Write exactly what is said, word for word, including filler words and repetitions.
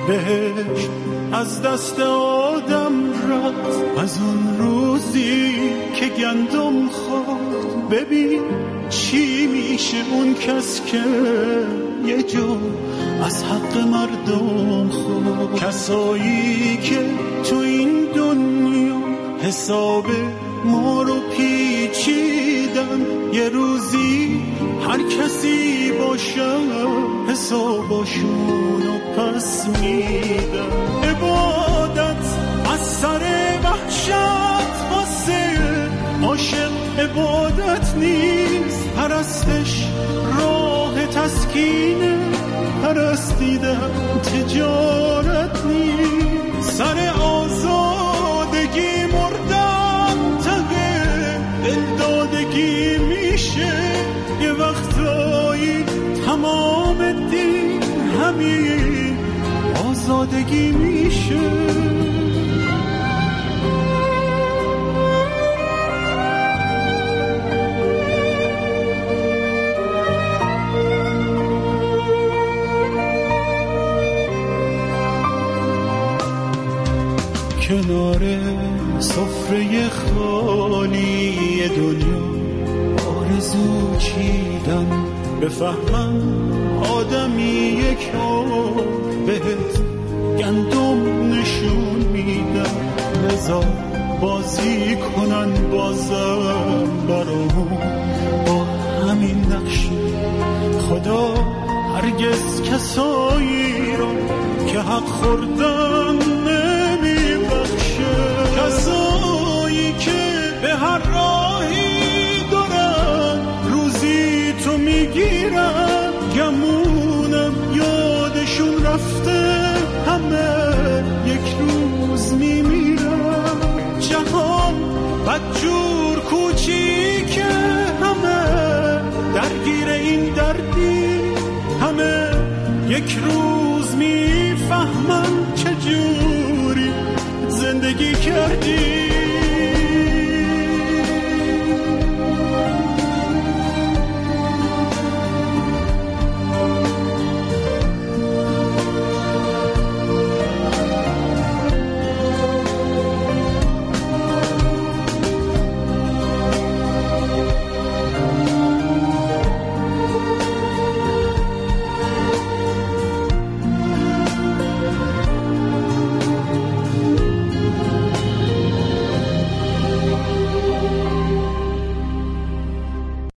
بهش از دست آدم رفت، از اون روزی که گندم خورد. ببین چی میشه اون کس که یه جا از حق مردم خورد. کسایی که تو این دنیا حساب ما رو پیچیدن، یه روزی هر کسی باشه حساباشونو پس میدن. عبادت از سر وحشت واسه عاشق عبادت نیست، پرستش راه تسکینه، پرستیدن تجارت نیست. سر آزادگی مردن ته دلدادگی میشه، یه وقتایی تمام دین همین آزادگی میشه. کنار سفره خالی دنیا آرزو چیدم، بفهمم آدمیه که بهت گندم نشون میدم. لذا بازی کنن بازم برامون با همین نقش. خدا هرگز کسایی رو که حق خوردن کسایی که به هر راهی دارن روزی تو میگیرن، گمونم یادشون رفته همه یک روز میمیرن. جهان بدجور کوچیکه، همه درگیر این دردی، همه یک روز میفهمن چجوری زندگی کردی.